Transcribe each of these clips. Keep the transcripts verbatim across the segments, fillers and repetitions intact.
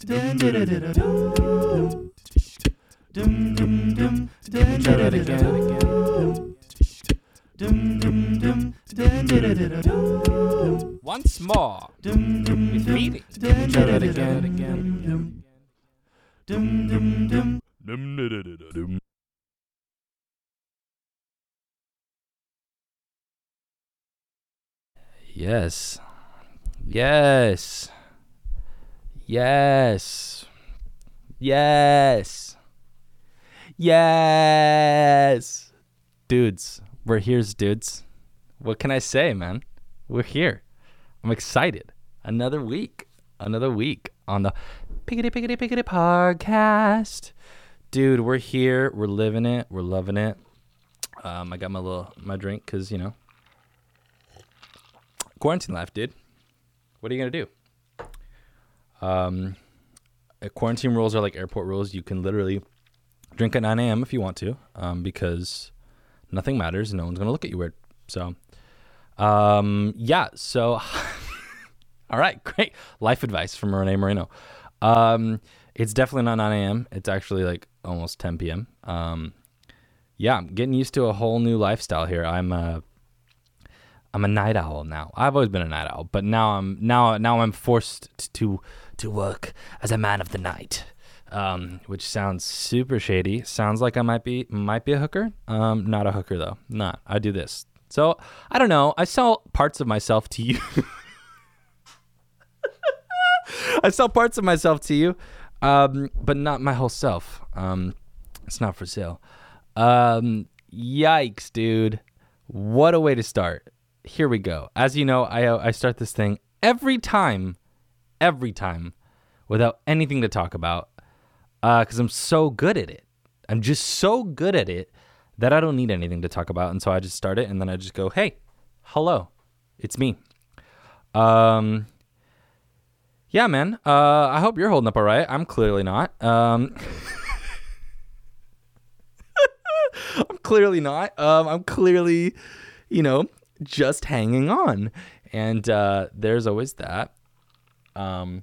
Once more, with feeling. Try that again. Yes. Yes. Yes. Yes. Yes. Dudes, we're here's dudes. What can I say, man? We're here. I'm excited. Another week. Another week on the Piggity Piggity Piggity podcast. Dude, we're here. We're living it. We're loving it. Um, I got my little my drink because, you know, quarantine life, dude. What are you gonna do? Um, quarantine rules are like airport rules. You can literally drink at nine a.m. if you want to, um, because nothing matters. No one's gonna look at you weird. So, um, yeah. So, all right, great life advice from Renee Moreno. Um, it's definitely not nine a.m. It's actually like almost ten p.m. Um, yeah, I'm getting used to a whole new lifestyle here. I'm a I'm a night owl now. I've always been a night owl, but now I'm now now I'm forced to to work as a man of the night, um, which sounds super shady. Sounds like I might be might be a hooker. Um, not a hooker though. Not. I do this. So I don't know. I sell parts of myself to you. I sell parts of myself to you, um, but not my whole self. Um, it's not for sale. Um, yikes, dude. What a way to start. Here we go. As you know, I I start this thing every time, every time, without anything to talk about, because uh, I'm so good at it. I'm just so good at it that I don't need anything to talk about, and so I just start it, and then I just go, "Hey, hello, it's me." Um, yeah, man. Uh, I hope you're holding up all right. I'm clearly not. Um, I'm clearly not. Um, I'm clearly, you know, just hanging on. And uh, there's always that. Um,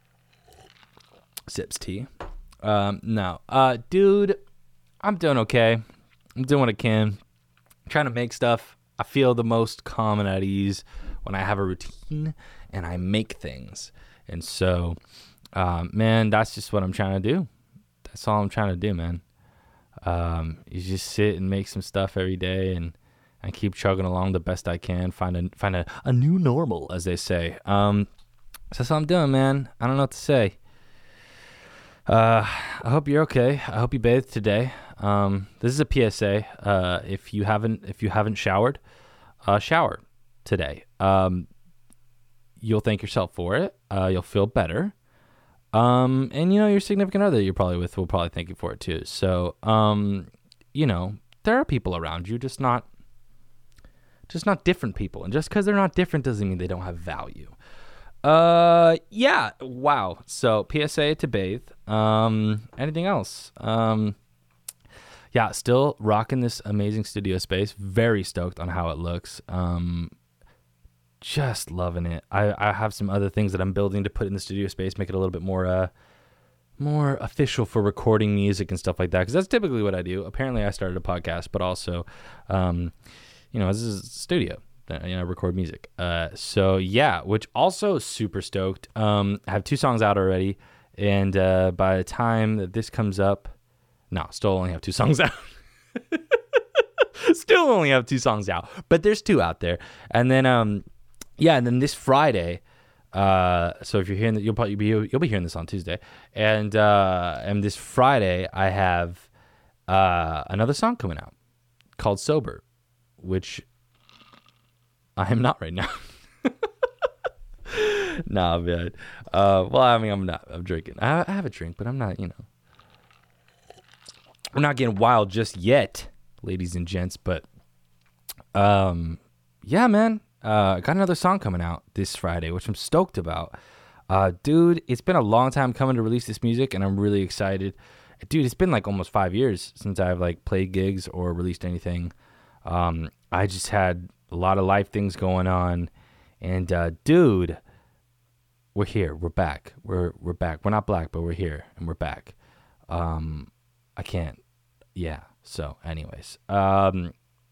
sips tea. Um, no. Uh, dude, I'm doing okay. I'm doing what I can. I'm trying to make stuff. I feel the most calm and at ease when I have a routine and I make things. And so, um, man, that's just what I'm trying to do. That's all I'm trying to do, man. Um, you just sit and make some stuff every day and I keep chugging along the best I can, find a find a, a new normal, as they say. Um, so that's what I'm doing, man. I don't know what to say. Uh, I hope you're okay. I hope you bathed today. Um, this is a P S A. Uh, if you haven't if you haven't showered, uh, shower today. Um, you'll thank yourself for it. Uh, you'll feel better. Um, and you know your significant other you're probably with will probably thank you for it too. So, um, you know there are people around you, just not. Just not different people. And just because they're not different doesn't mean they don't have value. Uh, yeah. Wow. So P S A to bathe. Um, anything else? Um, yeah, still rocking this amazing studio space. Very stoked on how it looks. Um, just loving it. I, I have some other things that I'm building to put in the studio space, make it a little bit more, uh, more official for recording music and stuff like that. Cause that's typically what I do. Apparently I started a podcast, but also, um, you know, this is a studio that, you know, I record music. Uh, so yeah, which also super stoked. Um, I have two songs out already. And, uh, by the time that this comes up, no, still only have two songs out. Still only have two songs out, but there's two out there. And then, um, yeah. And then this Friday, uh, so if you're hearing that, you'll probably be, you'll be hearing this on Tuesday. And, uh, and this Friday I have, uh, another song coming out called Sober, which I am not right now. Nah, man. Uh, well, I mean, I'm not. I'm drinking. I, I have a drink, but I'm not, you know. We're not getting wild just yet, ladies and gents. But, um, yeah, man. Uh, I got another song coming out this Friday, which I'm stoked about. Uh, dude, it's been a long time coming to release this music, and I'm really excited. Dude, it's been like almost five years since I've like played gigs or released anything. Um, I just had a lot of life things going on, and uh, dude, we're here. We're back. We're we're back. We're not black, but we're here and we're back. Um, I can't. Yeah. So, anyways, um,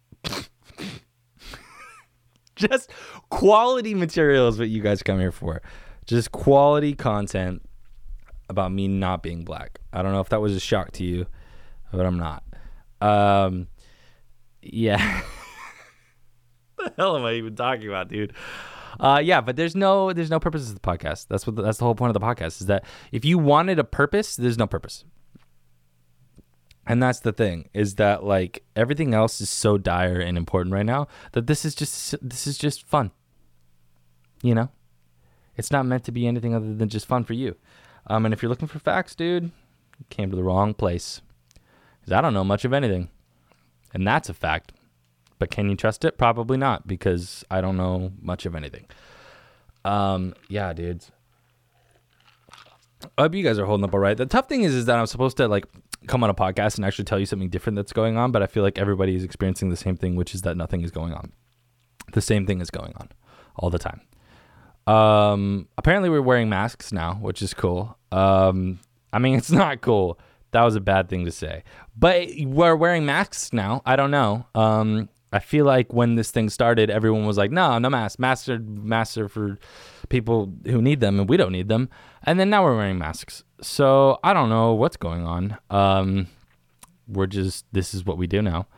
just quality material is what you guys come here for. Just quality content about me not being black. I don't know if that was a shock to you, but I'm not. Um, yeah. What the hell am I even talking about, dude? Uh, yeah, but there's no there's no purpose to the podcast. That's what the, that's the whole point of the podcast, is that if you wanted a purpose, there's no purpose. And that's the thing, is that like everything else is so dire and important right now that this is just this is just fun. You know? It's not meant to be anything other than just fun for you. Um, and if you're looking for facts, dude, you came to the wrong place. Because I don't know much of anything. And that's a fact. But can you trust it? Probably not, because I don't know much of anything. Um, yeah, dudes. I hope you guys are holding up all right. The tough thing is, is that I'm supposed to like come on a podcast and actually tell you something different that's going on, but I feel like everybody is experiencing the same thing, which is that nothing is going on. The same thing is going on all the time. Um, apparently we're wearing masks now, which is cool. Um, I mean, it's not cool. That was a bad thing to say, but we're wearing masks now. I don't know. Um, I feel like when this thing started, everyone was like, no, no masks. Masks are, masks are for people who need them, and we don't need them. And then now we're wearing masks. So I don't know what's going on. Um, we're just, this is what we do now.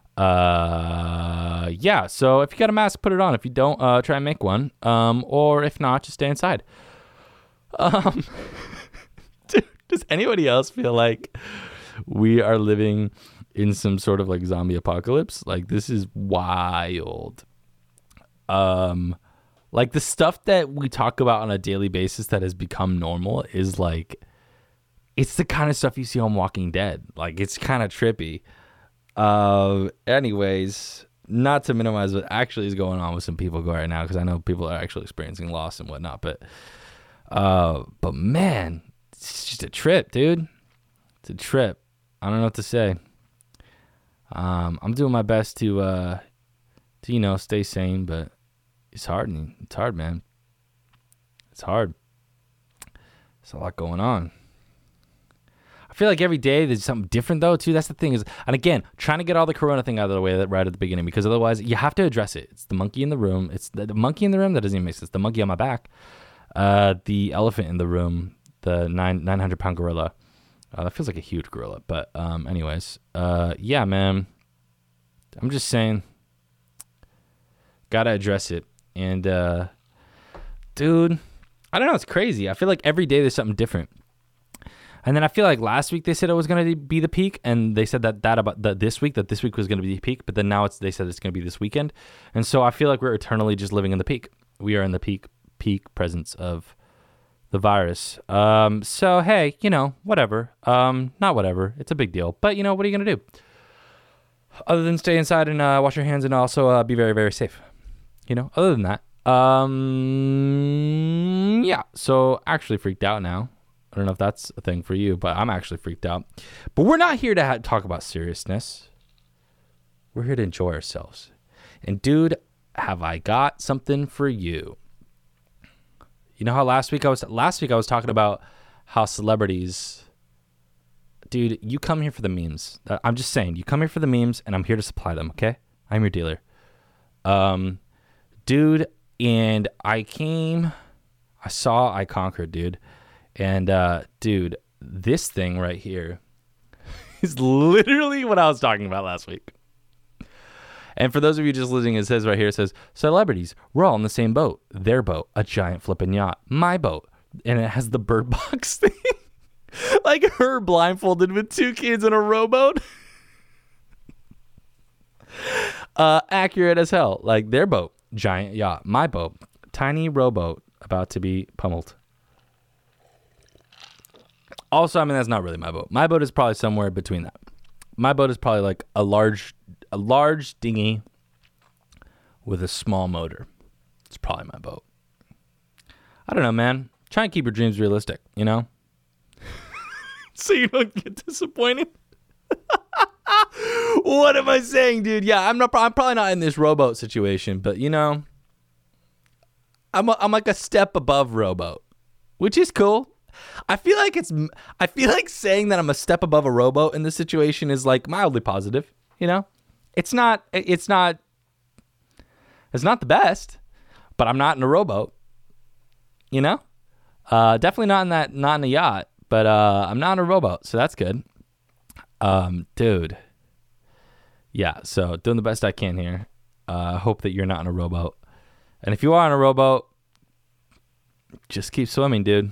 Uh, yeah. So if you got a mask, put it on. If you don't, uh, try and make one. Um, or if not, just stay inside. Um, dude, does anybody else feel like we are living in some sort of like zombie apocalypse? Like, this is wild. Um, like the stuff that we talk about on a daily basis that has become normal is like, it's the kind of stuff you see on Walking Dead. Like, it's kind of trippy. Uh, anyways, not to minimize what actually is going on with some people right now, because I know people are actually experiencing loss and whatnot, but, uh, but man, it's just a trip, dude. It's a trip. I don't know what to say. Um, I'm doing my best to, uh, to, you know, stay sane, but it's hard. It's hard, man. It's hard. There's a lot going on. I feel like every day there's something different, though, too. That's the thing is, and again, trying to get all the corona thing out of the way right at the beginning, because otherwise you have to address it. It's the monkey in the room. It's the, the monkey in the room. That doesn't even make sense. The monkey on my back. Uh, the elephant in the room. The nine, 900 pound gorilla. Uh, that feels like a huge gorilla. But um, anyways, uh, yeah, man. I'm just saying. Gotta address it. And, uh, dude, I don't know. It's crazy. I feel like every day there's something different. And then I feel like last week they said it was going to be the peak, and they said that that about the, this week, that this week was going to be the peak, but then now it's they said it's going to be this weekend. And so I feel like we're eternally just living in the peak. We are in the peak peak presence of the virus. Um, so, hey, you know, whatever. Um, not whatever. It's a big deal. But, you know, what are you going to do? Other than stay inside and uh, wash your hands and also uh, be very, very safe. You know, other than that. Um, yeah, so actually freaked out now. I don't know if that's a thing for you, but I'm actually freaked out. But we're not here to ha- talk about seriousness. We're here to enjoy ourselves. And dude, have I got something for you. You know how last week I was last week I was talking about how celebrities, dude, you come here for the memes. I'm just saying, you come here for the memes, and I'm here to supply them, okay? I'm your dealer. Um, dude, and I came, I saw, I conquered, dude. And, uh, dude, this thing right here is literally what I was talking about last week. And for those of you just listening, it says right here, it says, celebrities, we're all in the same boat. Their boat, a giant flipping yacht. My boat. And it has the Bird Box thing. Like her blindfolded with two kids in a rowboat. uh, accurate as hell. Like their boat, giant yacht. My boat, tiny rowboat about to be pummeled. Also, I mean, that's not really my boat. My boat is probably somewhere between that. My boat is probably like a large, a large dinghy with a small motor. It's probably my boat. I don't know, man. Try and keep your dreams realistic, you know? So you don't get disappointed. What am I saying, dude? Yeah, I'm not. I'm probably not in this rowboat situation, but you know, I'm a, I'm like a step above rowboat. which is cool. I feel like it's, I feel like saying that I'm a step above a rowboat in this situation is like mildly positive, you know? It's not, it's not, it's not the best, but I'm not in a rowboat, you know? Uh, definitely not in that, not in a yacht, but uh, I'm not in a rowboat, so that's good. Um, dude. Yeah, so doing the best I can here. I uh, hope that you're not in a rowboat. And if you are in a rowboat, just keep swimming, dude.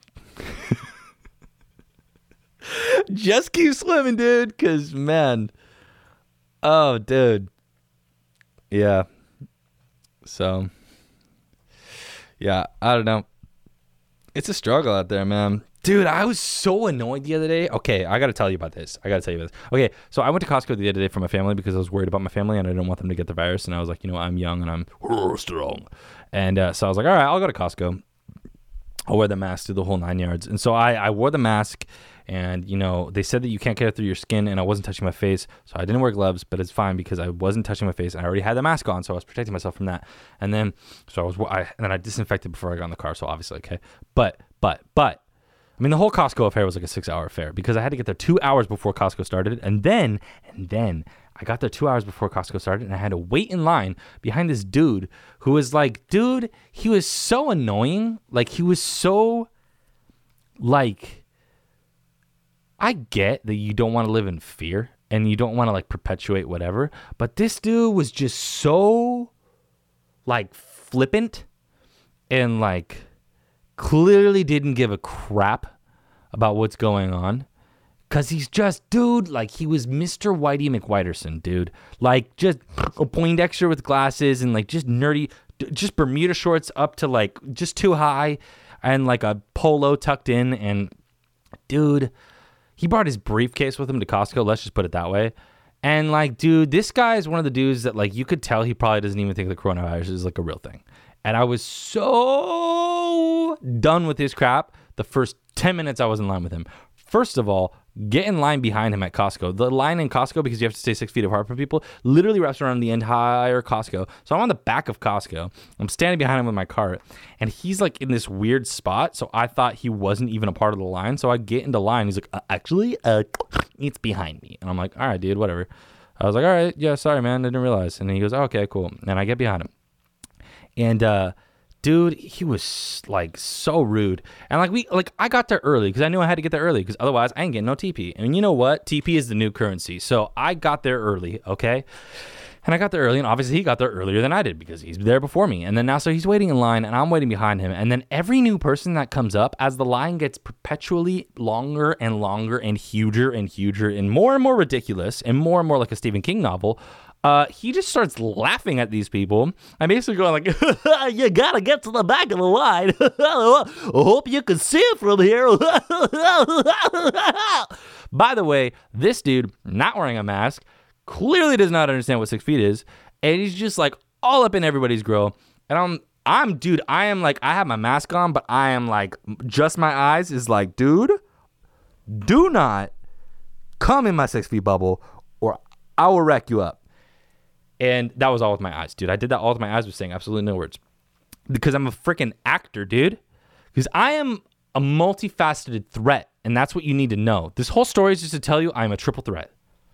Just keep swimming, dude, because, man. Oh, dude. Yeah. So, yeah, I don't know. It's a struggle out there, man. Dude, I was so annoyed the other day. Okay, I got to tell you about this. I got to tell you about this. Okay, so I went to Costco the other day for my family because I was worried about my family and I didn't want them to get the virus. And I was like, you know, I'm young and I'm strong. And uh, so I was like, all right, I'll go to Costco. I'll wear the mask through the whole nine yards. And so I, I wore the mask and, you know, they said that you can't get it through your skin and I wasn't touching my face. So I didn't wear gloves, but it's fine because I wasn't touching my face and I already had the mask on. So I was protecting myself from that. And then, so I was, I, and then I disinfected before I got in the car. So obviously, okay. But, but, but, I mean, the whole Costco affair was like a six hour affair because I had to get there two hours before Costco started. And then, and then I got there two hours before Costco started and I had to wait in line behind this dude who was like, dude, he was so annoying. Like, he was so, like, I get that you don't want to live in fear and you don't want to, like, perpetuate whatever. But this dude was just so, like, flippant and, like, clearly didn't give a crap about what's going on. Because he's just, dude, like, he was Mister Whitey McWhiterson, dude. Like, just a Poindexter with glasses and, like, just nerdy, just Bermuda shorts up to, like, just too high and, like, a polo tucked in. And, dude, he brought his briefcase with him to Costco. Let's just put it that way. And, like, dude, this guy is one of the dudes that, like, you could tell he probably doesn't even think the coronavirus is, like, a real thing. And I was so done with his crap the first ten minutes I was in line with him. First of all, get in line behind him at Costco. The line in Costco, because you have to stay six feet apart from people, literally wraps around the entire Costco. So I'm on the back of Costco. I'm standing behind him with my cart, and he's like in this weird spot. So I thought he wasn't even a part of the line. So I get into line. He's like, uh, actually, uh, it's behind me. And I'm like, all right, dude, whatever. I was like, all right, yeah, sorry, man. I didn't realize. And he goes, oh, okay, cool. And I get behind him. And, uh, dude, he was like so rude. And like we, like I got there early because I knew I had to get there early because otherwise I ain't getting no T P. And you know what? T P is the new currency. So I got there early, okay? And I got there early, and obviously he got there earlier than I did because he's there before me. And then now, so he's waiting in line, and I'm waiting behind him. And then every new person that comes up, as the line gets perpetually longer and longer and huger and huger and more and more ridiculous and more and more like a Stephen King novel, Uh, he just starts laughing at these people. I'm basically going like, you gotta get to the back of the line. I hope you can see it from here. By the way, this dude, not wearing a mask, clearly does not understand what six feet is. And he's just like all up in everybody's grill. And I'm, I'm, dude, I am like, I have my mask on, but I am like, just my eyes is like, dude, do not come in my six feet bubble or I will wreck you up. And that was all with my eyes, dude. I did that all with my eyes, was saying absolutely no words. Because I'm a freaking actor, dude. Because I am a multifaceted threat, and that's what you need to know. This whole story is just to tell you I'm a triple threat.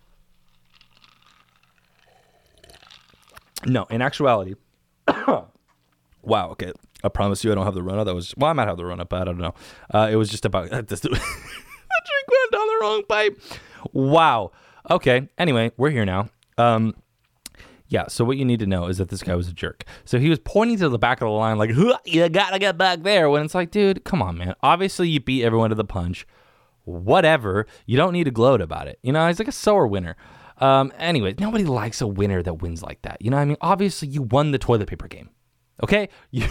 No, in actuality, wow, okay. I promise you I don't have the Rona. That was, well, I might have the Rona, but I don't know. Uh, it was just about, this drink went down the wrong pipe. Wow. Okay, anyway, we're here now. Um... Yeah, so what you need to know is that this guy was a jerk. So he was pointing to the back of the line like, you gotta get back there. When it's like, dude, come on, man. Obviously, you beat everyone to the punch. Whatever. You don't need to gloat about it. You know, he's like a sore winner. Um, anyway, nobody likes a winner that wins like that. You know what I mean? Obviously, you won the toilet paper game. Okay? You...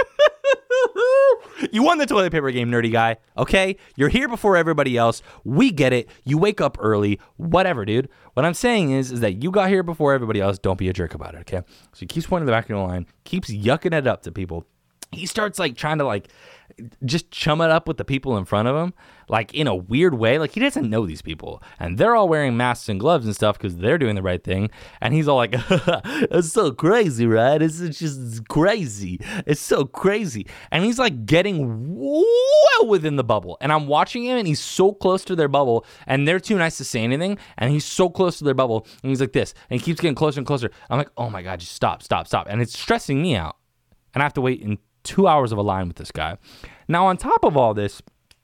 You won the toilet paper game, nerdy guy, okay? You're here before everybody else. We get it. You wake up early. Whatever, dude. What I'm saying is, is that you got here before everybody else. Don't be a jerk about it, okay? So he keeps pointing the back of the line, keeps yucking it up to people. He starts, like, trying to, like, just chum it up with the people in front of him, like in a weird way. Like he doesn't know these people, and they're all wearing masks and gloves and stuff because they're doing the right thing. And he's all like, "It's so crazy, right? It's, it's just crazy. It's so crazy." And he's like getting well within the bubble, and I'm watching him, and he's so close to their bubble, and they're too nice to say anything, and he's so close to their bubble, and he's like this, and he keeps getting closer and closer. I'm like, "Oh my God, just stop, stop, stop!" And it's stressing me out, and I have to wait in two hours of a line with this guy. Now, on top of all this,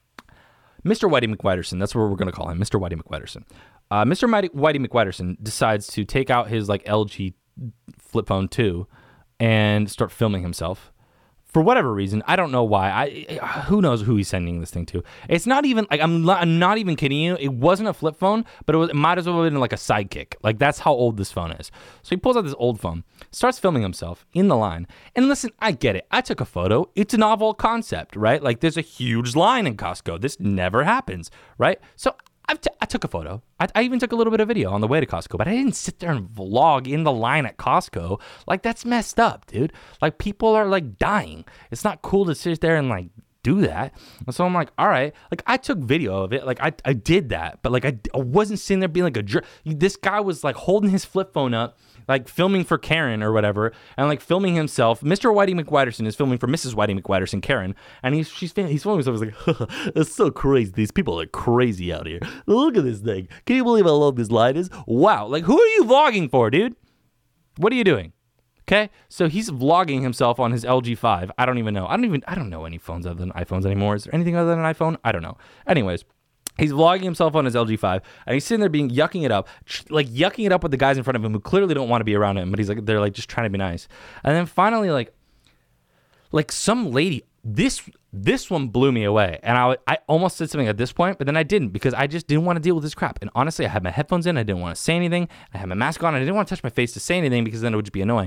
Mister Whitey McWhiterson, that's what we're going to call him, Mister Whitey McWhiterson. Uh, Mister Mighty, Whitey McWhiterson decides to take out his like L G flip phone two and start filming himself. For whatever reason, I don't know why. I, I who knows who he's sending this thing to. It's not even like I'm not, I'm not even kidding you. It wasn't a flip phone, but it, was, it might as well have been like a Sidekick. Like that's how old this phone is. So he pulls out this old phone, starts filming himself in the line. And listen, I get it. I took a photo. It's a novel concept, right? Like there's a huge line in Costco. This never happens, right? So I've t- I took a photo. I, I even took a little bit of video on the way to Costco, but I didn't sit there and vlog in the line at Costco. Like, that's messed up, dude. Like, people are, like, dying. It's not cool to sit there and, like, do that. And so I'm like, all right. Like, I took video of it. Like, I, I did that. But, like, I, I wasn't sitting there being, like, a jerk. This guy was, like, holding his flip phone up, like, filming for Karen or whatever, and, like, filming himself. Mister Whitey McWhiterson is filming for Missus Whitey McWhiterson, Karen, and he's she's he's filming himself. He's like, it's so crazy. These people are crazy out here. Look at this thing. Can you believe how long this line is? Wow. Like, who are you vlogging for, dude? What are you doing? Okay, so he's vlogging himself on his L G five. I don't even know. I don't even, I don't know any phones other than iPhones anymore. Is there anything other than an iPhone? I don't know. Anyways. He's vlogging himself on his L G five, and he's sitting there being yucking it up, like yucking it up with the guys in front of him who clearly don't want to be around him, but he's like, they're like just trying to be nice. And then finally, like, like some lady, this this one blew me away, and I I almost said something at this point, but then I didn't because I just didn't want to deal with this crap. And honestly, I had my headphones in, I didn't want to say anything, I had my mask on, and I didn't want to touch my face to say anything because then it would just be annoying.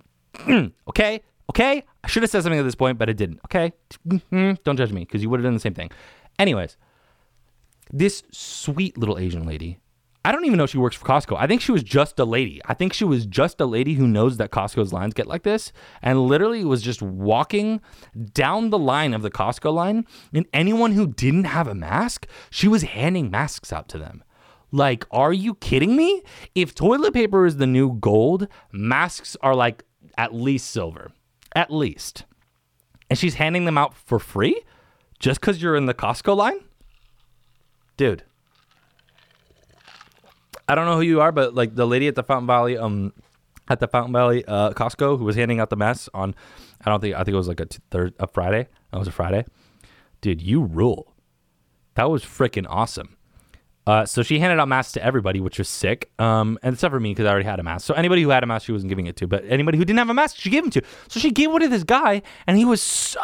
okay, okay, I should have said something at this point, but I didn't. Okay, don't judge me because you would have done the same thing. Anyways. This sweet little Asian lady, I don't even know if she works for Costco. I think she was just a lady. I think she was just a lady who knows that Costco's lines get like this and literally was just walking down the line of the Costco line, and anyone who didn't have a mask, she was handing masks out to them. Like, are you kidding me? If toilet paper is the new gold, masks are like at least silver. At least. And she's handing them out for free just because you're in the Costco line? Dude, I don't know who you are, but like the lady at the Fountain Valley, um, at the Fountain Valley uh, Costco who was handing out the masks on, I don't think, I think it was like a t- third, a Friday. That was a Friday. Dude, you rule. That was freaking awesome. Uh, so she handed out masks to everybody, which was sick. Um, and except for me, because I already had a mask. So anybody who had a mask, she wasn't giving it to. But anybody who didn't have a mask, she gave them to. So she gave one to this guy, and he was such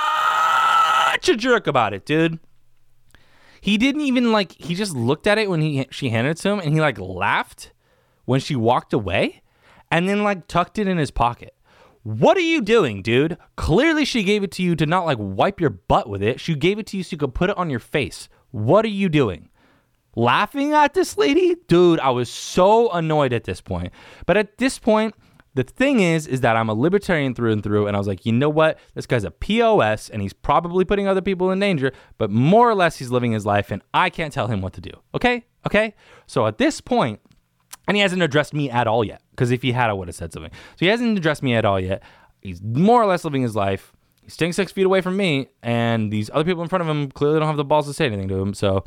a jerk about it, dude. He didn't even like, he just looked at it when he she handed it to him, and he like laughed when she walked away and then like tucked it in his pocket. What are you doing, dude? Clearly she gave it to you to not like wipe your butt with it. She gave it to you so you could put it on your face. What are you doing? Laughing at this lady? Dude, I was so annoyed at this point. But at this point, the thing is, is that I'm a libertarian through and through, and I was like, you know what? This guy's a P O S, and he's probably putting other people in danger, but more or less he's living his life, and I can't tell him what to do. Okay? Okay? So at this point, and he hasn't addressed me at all yet, because if he had, I would have said something. So he hasn't addressed me at all yet. He's more or less living his life. He's staying six feet away from me, and these other people in front of him clearly don't have the balls to say anything to him, so...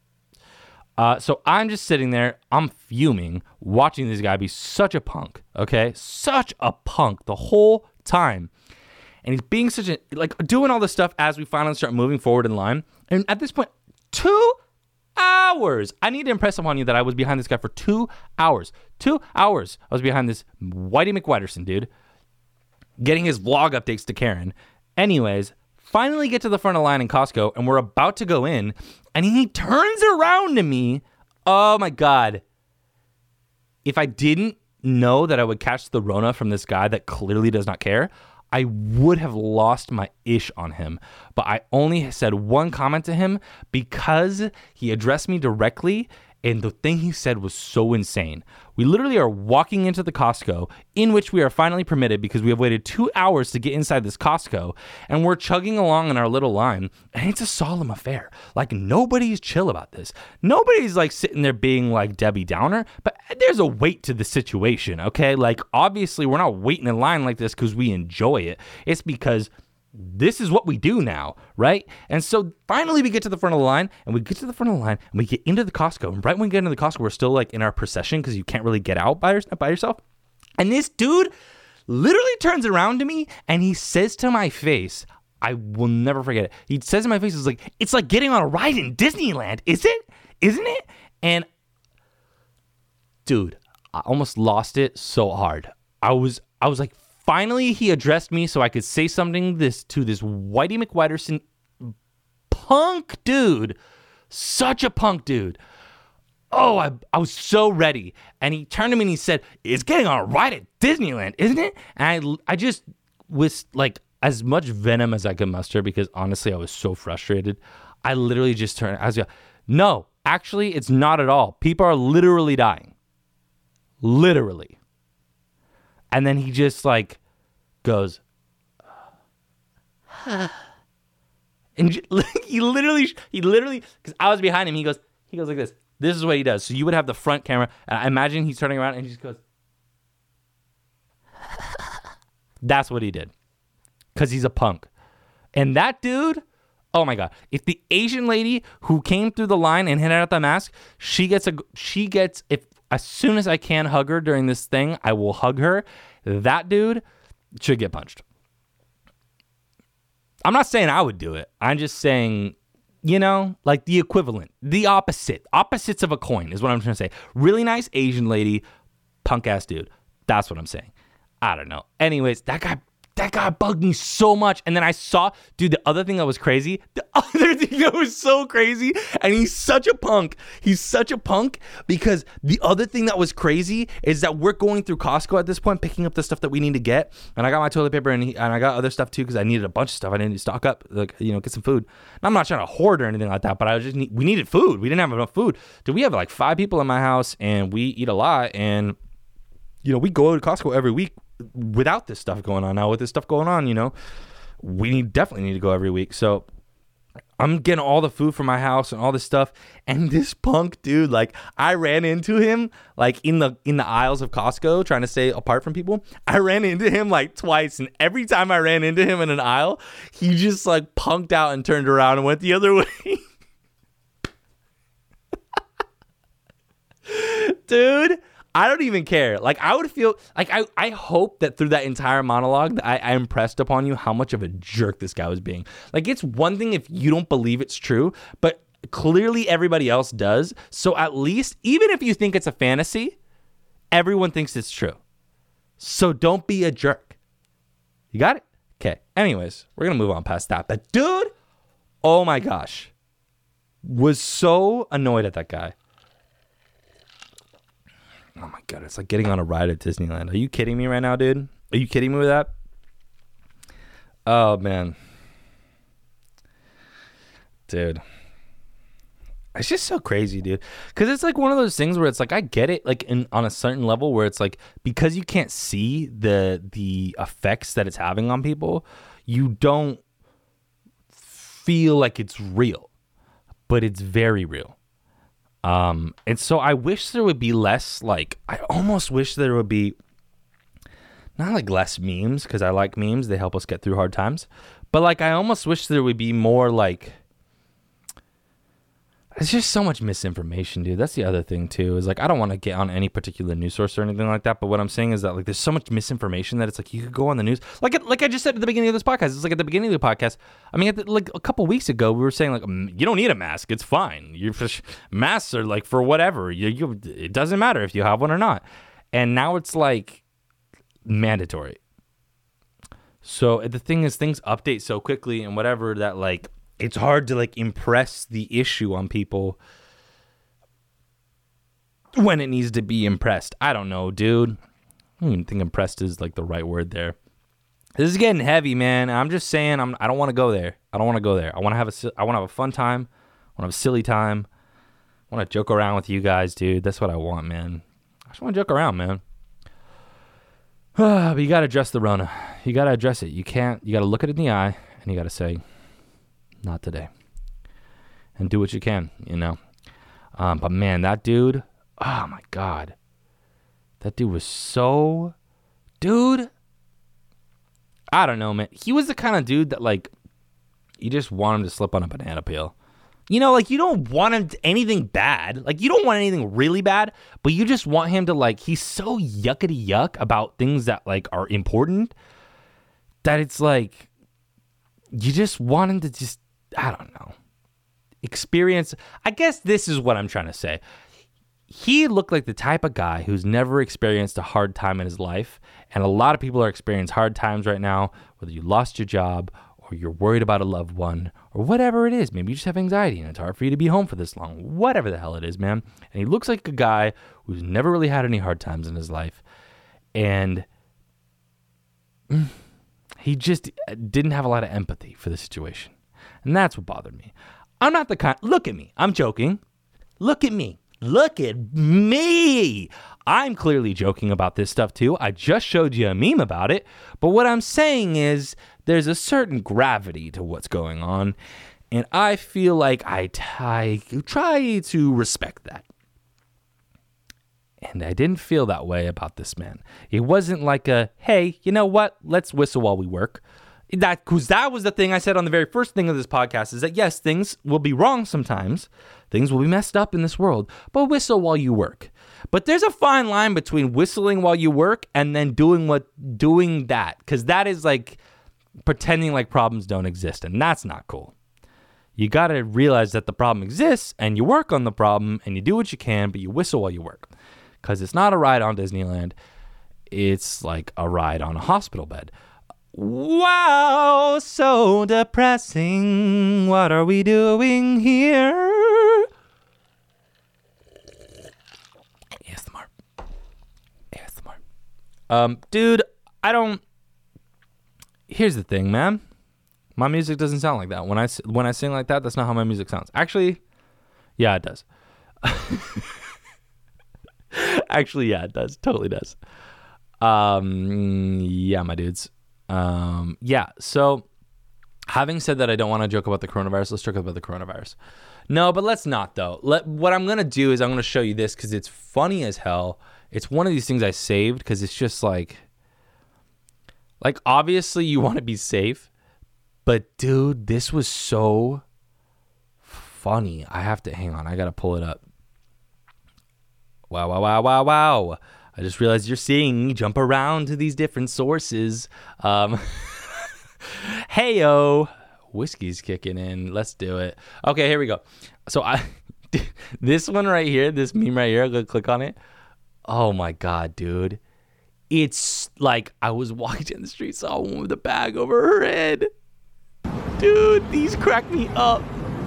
Uh, so I'm just sitting there, I'm fuming, watching this guy be such a punk, okay? Such a punk the whole time. And he's being such a, like, doing all this stuff as we finally start moving forward in line. And at this point, two hours. I need to impress upon you that I was behind this guy for two hours. Two hours I was behind this Whitey McWhiterson dude, getting his vlog updates to Karen. Anyways, finally get to the front of the line in Costco, and we're about to go in, and he turns around to me. Oh my God. If I didn't know that I would catch the Rona from this guy that clearly does not care, I would have lost my ish on him. But I only said one comment to him because he addressed me directly. And the thing he said was so insane. We literally are walking into the Costco, in which we are finally permitted because we have waited two hours to get inside this Costco, and we're chugging along in our little line, and it's a solemn affair. Like, nobody's chill about this. Nobody's like sitting there being like Debbie Downer, but there's a weight to the situation, okay? Like, obviously, we're not waiting in line like this because we enjoy it. It's because this is what we do now, right? And so finally we get to the front of the line, and we get to the front of the line, and we get into the Costco. And right when we get into the Costco, we're still like in our procession because you can't really get out by, your, by yourself. And this dude literally turns around to me, and he says to my face, I will never forget it. He says to my face, "It's like it's like getting on a ride in Disneyland, is it? Isn't it?" And dude, I almost lost it so hard. I was, I was like. Finally, he addressed me so I could say something this to this Whitey McWhiterson punk dude. Such a punk dude. Oh, I, I was so ready. And he turned to me and he said, "It's getting on a ride at Disneyland, isn't it?" And I, I just was like as much venom as I could muster because honestly, I was so frustrated. I literally just turned. I was like, "No, actually, it's not at all. People are literally dying. Literally." And then he just like goes, and he literally, he literally, because I was behind him, he goes, he goes like this. This is what he does. So you would have the front camera. And I imagine he's turning around and he just goes. That's what he did. Because he's a punk. And that dude, oh my God. If the Asian lady who came through the line and handed out the mask, she gets a, she gets, if, as soon as I can hug her during this thing, I will hug her. That dude should get punched. I'm not saying I would do it. I'm just saying, you know, like the equivalent, the opposite. Opposites of a coin is what I'm trying to say. Really nice Asian lady, punk ass dude. That's what I'm saying. I don't know. Anyways, that guy That guy bugged me so much. And then I saw, dude, the other thing that was crazy, the other thing that was so crazy, and he's such a punk. He's such a punk because the other thing that was crazy is that we're going through Costco at this point, picking up the stuff that we need to get. And I got my toilet paper and, he, and I got other stuff too because I needed a bunch of stuff. I needed to stock up, like, you know, get some food. And I'm not trying to hoard or anything like that, but I was just need, we needed food. We didn't have enough food. Dude, we have like five people in my house and we eat a lot. And, you know, we go to Costco every week. Without this stuff going on now, with this stuff going on, you know, we need, definitely need to go every week. So I'm getting all the food from my house and all this stuff. And this punk dude, like, I ran into him like in the in the aisles of Costco, trying to stay apart from people. I ran into him like twice, and every time I ran into him in an aisle, he just like punked out and turned around and went the other way. Dude, I don't even care. Like, I would feel like I, I hope that through that entire monologue that I, I impressed upon you how much of a jerk this guy was being. Like, it's one thing if you don't believe it's true, but clearly everybody else does. So at least, even if you think it's a fantasy, everyone thinks it's true. So don't be a jerk. You got it? Okay. Anyways, we're going to move on past that. But dude, oh my gosh, was so annoyed at that guy. Oh my God, it's like getting on a ride at Disneyland. Are you kidding me right now, dude? Are you kidding me with that? Oh, man. Dude. It's just so crazy, dude. Because it's like one of those things where it's like, I get it, like in, on a certain level where it's like, because you can't see the the effects that it's having on people, you don't feel like it's real. But it's very real. Um, and so I wish there would be less, like, I almost wish there would be, not like less memes, because I like memes, they help us get through hard times, but like, I almost wish there would be more, like, it's just so much misinformation, dude. That's the other thing, too, is like, I don't want to get on any particular news source or anything like that, but what I'm saying is that, like, there's so much misinformation that it's like, you could go on the news, like, like I just said at the beginning of this podcast, it's like at the beginning of the podcast, I mean, at the, like, a couple weeks ago, we were saying, like, you don't need a mask, it's fine, you're, masks are, like, for whatever, you, you, it doesn't matter if you have one or not, and now it's, like, mandatory. So, the thing is, things update so quickly and whatever that, like, it's hard to, like, impress the issue on people when it needs to be impressed. I don't know, dude. I don't even think impressed is, like, the right word there. This is getting heavy, man. I'm just saying I'm, I don't want to go there. I don't want to go there. I want to have a, I want to have a fun time. I want to have a silly time. I want to joke around with you guys, dude. That's what I want, man. I just want to joke around, man. But you got to address the Rona. You got to address it. You can't, you got to look it in the eye and you got to say, not today. And do what you can, you know. Um, but man, that dude, oh my God. That dude was so, dude, I don't know, man. He was the kind of dude that, like, you just want him to slip on a banana peel. You know, like, you don't want him to anything bad. Like, you don't want anything really bad, but you just want him to, like, he's so yuckity yuck about things that, like, are important that it's like, you just want him to just, I don't know, experience. I guess this is what I'm trying to say. He looked like the type of guy who's never experienced a hard time in his life. And a lot of people are experiencing hard times right now, whether you lost your job or you're worried about a loved one or whatever it is. Maybe you just have anxiety and it's hard for you to be home for this long, whatever the hell it is, man. And he looks like a guy who's never really had any hard times in his life. And he just didn't have a lot of empathy for the situation. And that's what bothered me. I'm not the kind, look at me. I'm joking. Look at me. Look at me. I'm clearly joking about this stuff too. I just showed you a meme about it. But what I'm saying is there's a certain gravity to what's going on. And I feel like I, t- I try to respect that. And I didn't feel that way about this man. It wasn't like a, hey, you know what? Let's whistle while we work. That, because that was the thing I said on the very first thing of this podcast is that, yes, things will be wrong sometimes. Things will be messed up in this world, but whistle while you work. But there's a fine line between whistling while you work and then doing what doing that, because that is like pretending like problems don't exist, and that's not cool. You got to realize that the problem exists, and you work on the problem, and you do what you can, but you whistle while you work, because it's not a ride on Disneyland. It's like a ride on a hospital bed. Wow, so depressing. What are we doing here? A S M R. A S M R. Um, dude, I don't. Here's the thing, man. My music doesn't sound like that. When I when I sing like that, that's not how my music sounds. Actually, yeah, it does. Actually, yeah, it does. Totally does. Um, yeah, my dudes. Um, yeah, so having said that, I don't want to joke about the coronavirus. Let's joke about the coronavirus. No, but let's not, though. Let, what I'm going to do is I'm going to show you this because it's funny as hell. It's one of these things I saved because it's just like, like, obviously you want to be safe, but dude, this was so funny. I have to, hang on, I got to pull it up. Wow, wow, wow, wow, wow. I just realized you're seeing me jump around to these different sources. Um, Hey-o. Whiskey's kicking in. Let's do it. Okay, here we go. So I, this one right here, this meme right here, I'm going to click on it. Oh my God, dude. It's like I was walking in the street, saw a woman with a bag over her head. Dude, these crack me up.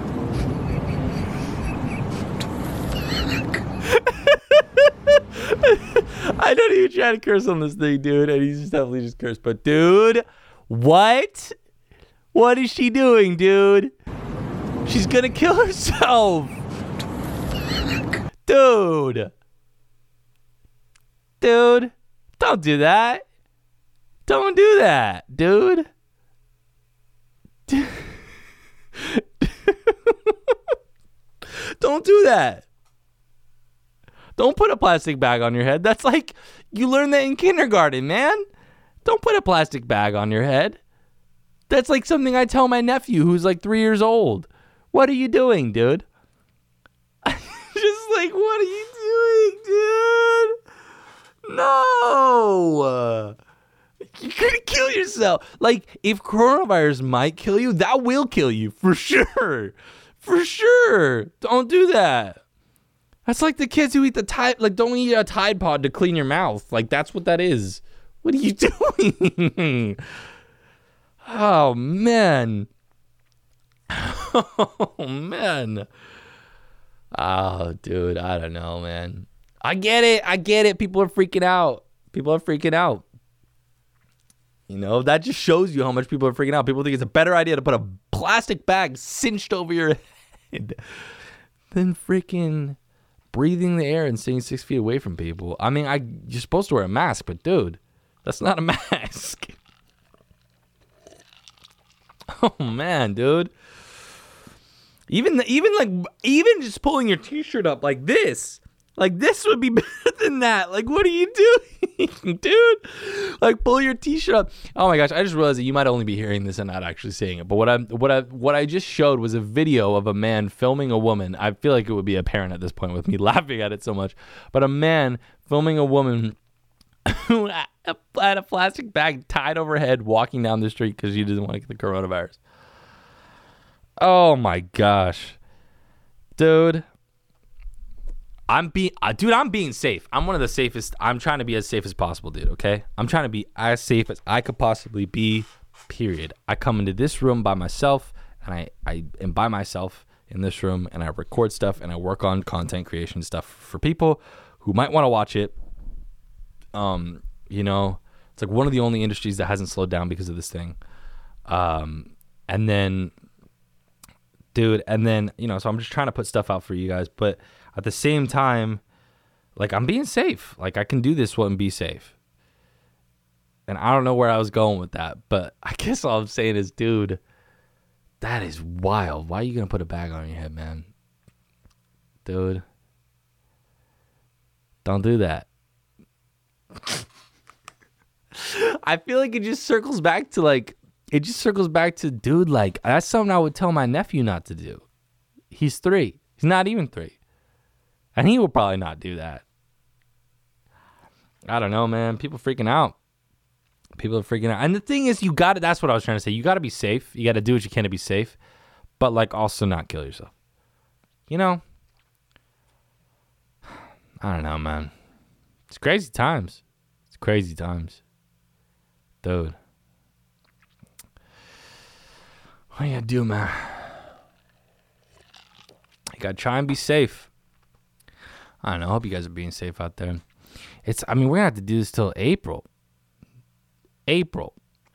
I don't even try to curse on this thing, dude, and he's just definitely just cursed. But dude, what? What is she doing, dude? She's gonna kill herself. Dude. Dude, don't do that. Don't do that, dude. Don't do that. Don't put a plastic bag on your head. That's like, you learned that in kindergarten, man. Don't put a plastic bag on your head. That's like something I tell my nephew who's like three years old. What are you doing, dude? Just like, what are you doing, dude? No. You're going to kill yourself. Like, if coronavirus might kill you, that will kill you for sure. For sure. Don't do that. That's like the kids who eat the Tide, like, don't eat a Tide Pod to clean your mouth. Like, that's what that is. What are you doing? Oh, man. Oh, man. Oh, dude, I don't know, man. I get it. I get it. People are freaking out. People are freaking out. You know, that just shows you how much people are freaking out. People think it's a better idea to put a plastic bag cinched over your head. than freaking breathing the air and staying six feet away from people. I mean, I you're supposed to wear a mask, but dude, that's not a mask. Oh man, dude. Even even like even just pulling your t-shirt up like this. Like, this would be better than that. Like, what are you doing, dude? Like, pull your t-shirt up. Oh my gosh, I just realized that you might only be hearing this and not actually seeing it. But what I what I what I just showed was a video of a man filming a woman. I feel like it would be apparent at this point with me laughing at it so much. But a man filming a woman who had a plastic bag tied over her head walking down the street because she didn't want to get the coronavirus. Oh my gosh, dude. I'm being, uh, dude, I'm being safe. I'm one of the safest. I'm trying to be as safe as possible, dude, okay? I'm trying to be as safe as I could possibly be, period. I come into this room by myself, and I, I am by myself in this room, and I record stuff, and I work on content creation stuff for people who might want to watch it. Um, you know, it's like one of the only industries that hasn't slowed down because of this thing. Um, and then, dude, and then, you know, so I'm just trying to put stuff out for you guys, but at the same time, like, I'm being safe. Like, I can do this one and be safe. And I don't know where I was going with that, but I guess all I'm saying is, dude, that is wild. Why are you going to put a bag on your head, man? Dude. Don't do that. I feel like it just circles back to, like, it just circles back to, dude, like, that's something I would tell my nephew not to do. He's three. He's not even three. And he will probably not do that. I don't know, man. People freaking out. People are freaking out. And the thing is, you got to, that's what I was trying to say. You got to be safe. You got to do what you can to be safe. But, like, also not kill yourself. You know? I don't know, man. It's crazy times. It's crazy times. Dude. What you gotta do, man? You gotta try and be safe. I don't know. I hope you guys are being safe out there. It's, I mean, we're going to have to do this till April. April.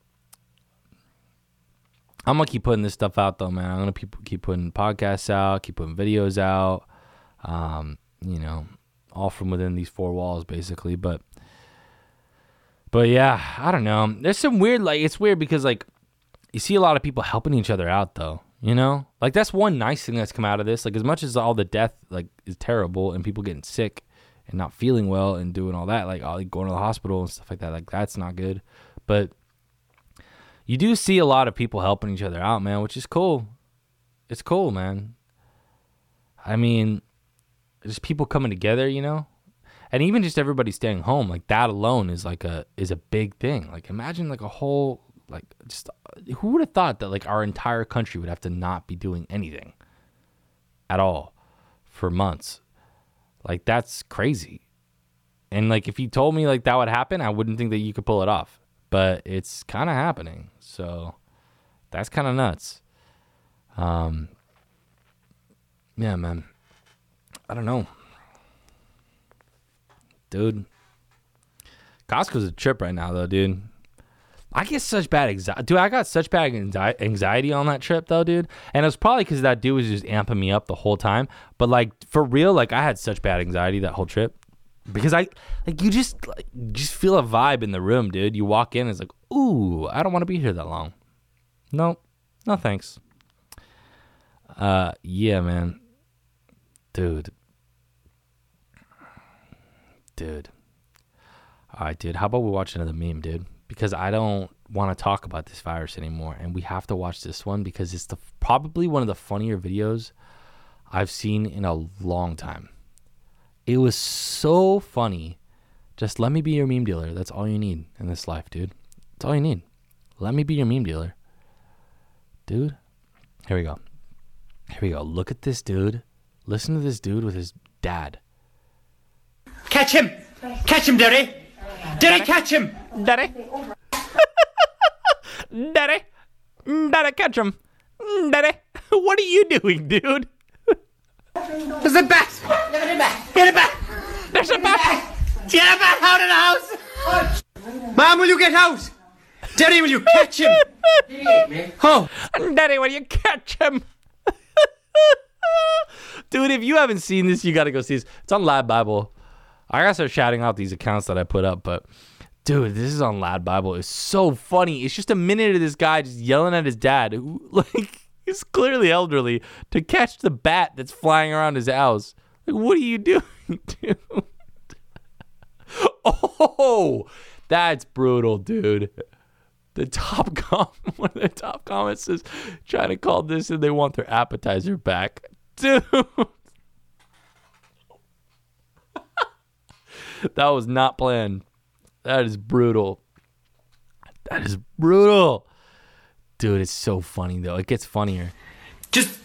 I'm going to keep putting this stuff out, though, man. I'm going to keep putting podcasts out, keep putting videos out, um, you know, all from within these four walls, basically. But, but yeah, I don't know. There's some weird, like, it's weird because, like, you see a lot of people helping each other out, though. You know, like, that's one nice thing that's come out of this. Like, as much as all the death, like, is terrible and people getting sick and not feeling well and doing all that, like, all, like going to the hospital and stuff like that, like, that's not good. But you do see a lot of people helping each other out, man, which is cool. It's cool, man. I mean, just people coming together, you know, and even just everybody staying home, like, that alone is like a is a big thing. Like, imagine like a whole. Like, just who would have thought that, like, our entire country would have to not be doing anything at all for months? Like, that's crazy. And, like, if you told me, like, that would happen, I wouldn't think that you could pull it off. But it's kind of happening. So that's kind of nuts. Um, yeah, man. I don't know. Dude. Costco's a trip right now, though, dude. I get such bad anxiety. Dude, I got such bad anxiety on that trip, though, dude. And it was probably because that dude was just amping me up the whole time. But, like, for real, like, I had such bad anxiety that whole trip. Because I, like, you just, like, just feel a vibe in the room, dude. You walk in, it's like, ooh, I don't want to be here that long. No, no thanks. Uh, yeah, man. Dude. Dude. All right, dude. How about we watch another meme, dude? Because I don't want to talk about this virus anymore, and we have to watch this one because it's the probably one of the funnier videos I've seen in a long time. It was so funny. Just let me be your meme dealer. That's all you need in this life, dude. That's all you need. Let me be your meme dealer. Dude. Here we go. Here we go. Look at this dude. Listen to this dude with his dad. Catch him! Catch him, Derry! Derry, catch him! Daddy. Daddy. Daddy, catch him. Daddy. What are you doing, dude? There's a bat! Get a bat! Get a bat! There's a bat! Get a bat out of the house! Mom, will you get out? Derry, will you catch him? Oh! Daddy, will you catch him? Dude, if you haven't seen this, you got to go see this. It's on Lad Bible. I got to start shouting out these accounts that I put up, but dude, this is on Lad Bible. It's so funny. It's just a minute of this guy just yelling at his dad, who, like, he's clearly elderly, to catch the bat that's flying around his house. Like, what are you doing, dude? Oh, that's brutal, dude. The top com- one of the top comments says, trying to call this and they want their appetizer back. Dude. That was not planned. That is brutal. That is brutal. Dude, it's so funny, though. It gets funnier. Just...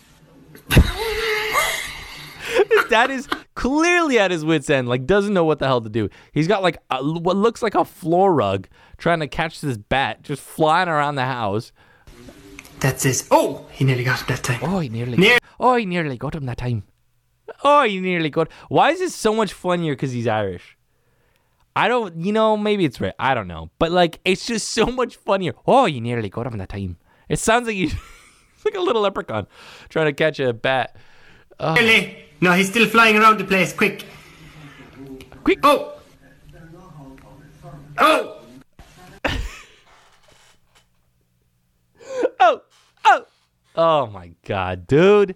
His dad is clearly at his wit's end, like doesn't know what the hell to do. He's got like a, what looks like a floor rug trying to catch this bat just flying around the house. That's it. Oh, he nearly got it that time. Oh, he nearly Near- got, oh, he nearly got him that time. Oh, he nearly got. Why is this so much funnier because he's Irish? I don't, you know, maybe it's right. I don't know. But like, it's just so much funnier. Oh, you nearly got him that time. It sounds like he's like a little leprechaun trying to catch a bat. Oh. Nearly. No, he's still flying around the place. Quick. Quick. Oh. Oh. Oh. Oh. Oh my God, dude.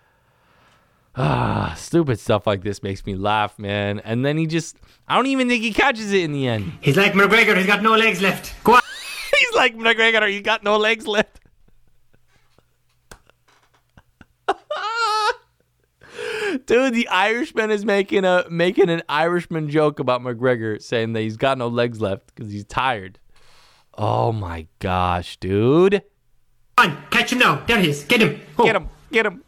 Ah, stupid stuff like this makes me laugh, man. And then he just, I don't even think he catches it in the end. He's like McGregor. He's got no legs left. Go on. He's like McGregor. He's got no legs left. Dude, the Irishman is making a making an Irishman joke about McGregor, saying that he's got no legs left because he's tired. Oh my gosh, dude! Come on, catch him now. There he is. Get him. Oh. Get him! Get him!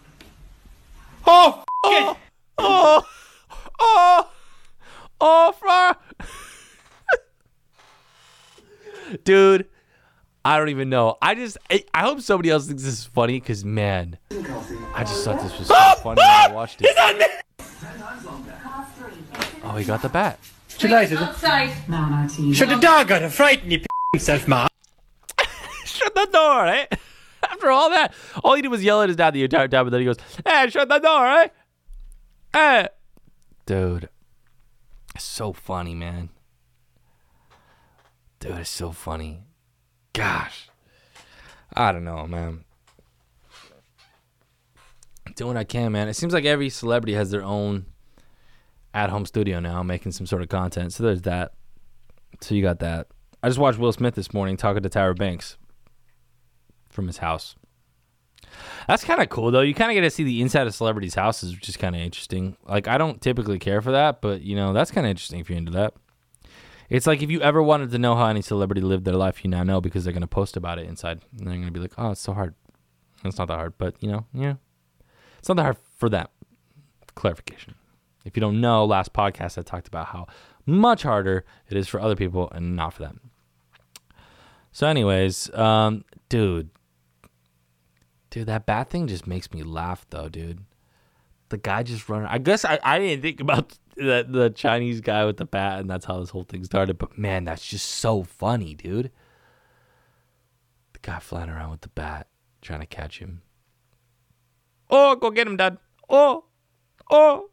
Oh. Oh! Oh! Oh! Oh! Fra! Dude, I don't even know. I just, I, I hope somebody else thinks this is funny because, man, I just thought this was so funny when I watched it. He's on me. Oh, he got the bat. Delighted. Outside. No, no, team. Sure, the dog got a frighten you p- himself, ma. Shut the door, eh? After all that, all he did was yell at his dad the entire time, and then he goes, hey, shut the door, eh? Hey. Dude, it's so funny, man. Dude, it's so funny. Gosh. I don't know, man. Doing what I can, man. It seems like every celebrity has their own at-home studio now, making some sort of content. So there's that. So you got that. I just watched Will Smith this morning talking to Tyra Banks from his house. That's kind of cool, though. You kind of get to see the inside of celebrities' houses, which is kind of interesting. Like, I don't typically care for that, but, you know, that's kind of interesting if you're into that. It's like if you ever wanted to know how any celebrity lived their life, you now know because they're going to post about it inside. And they're going to be like, oh, it's so hard. It's not that hard, but, you know, yeah. It's not that hard for them. Clarification. If you don't know, last podcast I talked about how much harder it is for other people and not for them. So anyways, um, dude. Dude, that bat thing just makes me laugh, though, dude. The guy just running. I guess I, I didn't think about the, the Chinese guy with the bat, and that's how this whole thing started. But, man, that's just so funny, dude. The guy flying around with the bat, trying to catch him. Oh, go get him, Dad. Oh, oh.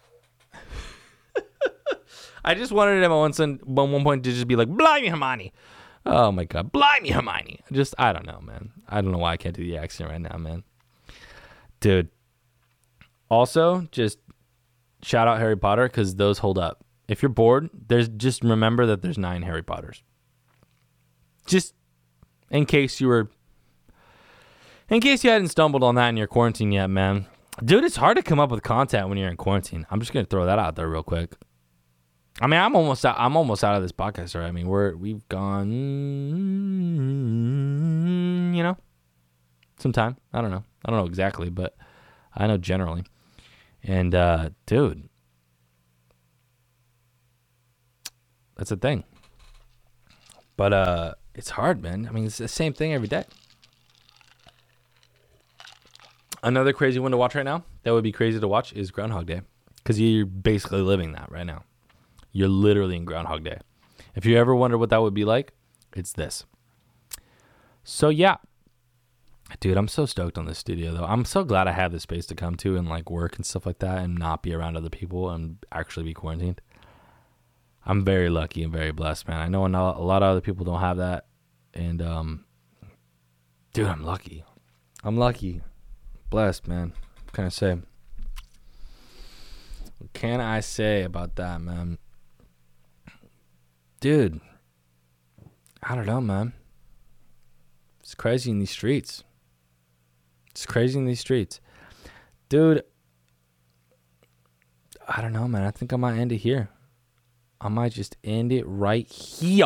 I just wanted him at one, at one point to just be like, blimey, Hermione. Oh, my God. Blimey, Hermione. Just, I don't know, man. I don't know why I can't do the accent right now, man. Dude. Also, just shout out Harry Potter because those hold up. If you're bored, there's just remember that there's nine Harry Potters. Just in case you were, in case you hadn't stumbled on that in your quarantine yet, man. Dude, it's hard to come up with content when you're in quarantine. I'm just gonna throw that out there real quick. I mean, I'm almost out. I'm almost out of this podcast, right? I mean, we're we've gone, you know, some time. I don't know. I don't know exactly, but I know generally. And uh, dude, that's a thing. But uh, it's hard, man. I mean, it's the same thing every day. Another crazy one to watch right now, that would be crazy to watch, is Groundhog Day. Because you're basically living that right now. You're literally in Groundhog Day. If you ever wonder what that would be like, it's this. So, yeah. Dude, I'm so stoked on this studio, though. I'm so glad I have this space to come to and, like, work and stuff like that and not be around other people and actually be quarantined. I'm very lucky and very blessed, man. I know a lot of other people don't have that. And, um, dude, I'm lucky. I'm lucky. Blessed, man. What can I say? What can I say about that, man? Dude, I don't know, man. It's crazy in these streets. It's crazy in these streets. Dude, I don't know, man. I think I might end it here. I might just end it right here.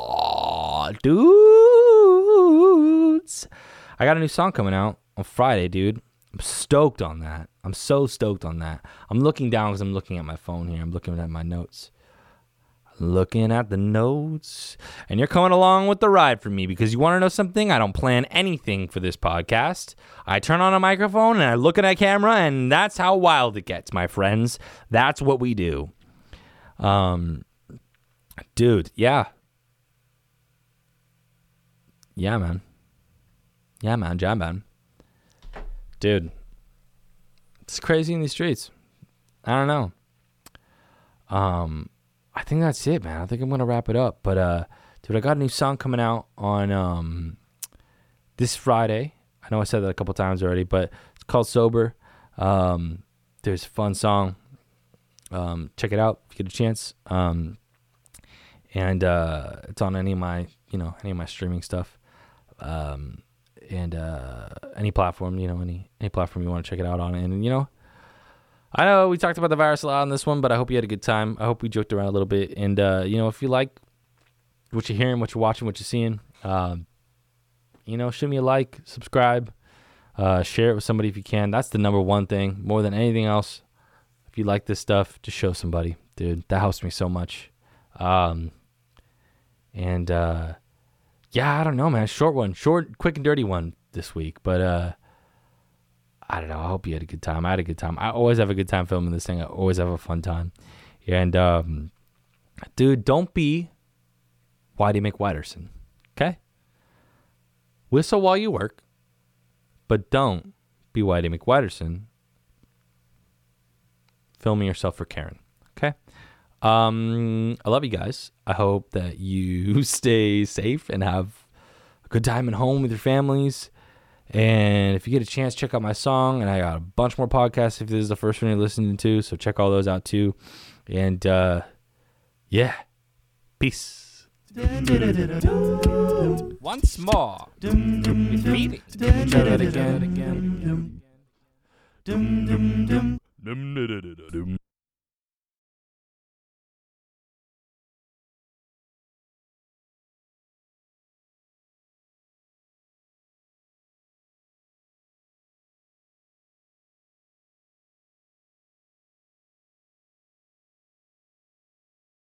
Dudes. I got a new song coming out on Friday, dude. I'm stoked on that. I'm so stoked on that. I'm looking down because I'm looking at my phone here. I'm looking at my notes. Looking at the notes, and you're coming along with the ride for me because you want to know something? I don't plan anything for this podcast. I turn on a microphone and I look at a camera, and that's how wild it gets, my friends. That's what we do. Um, dude, yeah. Yeah, man. Yeah, man. Jam, man. Dude, it's crazy in these streets. I don't know. Um... I think that's it, man. I think I'm going to wrap it up. But, uh, dude, I got a new song coming out on um, this Friday. I know I said that a couple times already, but it's called Sober. Um, there's a fun song. Um, check it out if you get a chance. Um, and uh, it's on any of my, you know, any of my streaming stuff. Um, and uh, any platform, you know, any, any platform you want to check it out on. And, you know, I know we talked about the virus a lot on this one, but I hope you had a good time. I hope we joked around a little bit. And, uh, you know, if you like what you're hearing, what you're watching, what you're seeing, um, you know, shoot me a like, subscribe, uh, share it with somebody if you can. That's the number one thing. More than anything else, if you like this stuff, just show somebody. Dude, that helps me so much. Um, and, uh, yeah, I don't know, man. Short one. Short, quick and dirty one this week. But, uh, I don't know. I hope you had a good time. I had a good time. I always have a good time filming this thing. I always have a fun time. And, um, dude, don't be Whitey McWhiterson, okay? Whistle while you work, but don't be Whitey McWhiterson filming yourself for Karen, okay? Um, I love you guys. I hope that you stay safe and have a good time at home with your families. And if you get a chance, check out my song. And I got a bunch more podcasts if this is the first one you're listening to. So check all those out too. And uh, yeah, peace. Once more, with meeting. Try that again.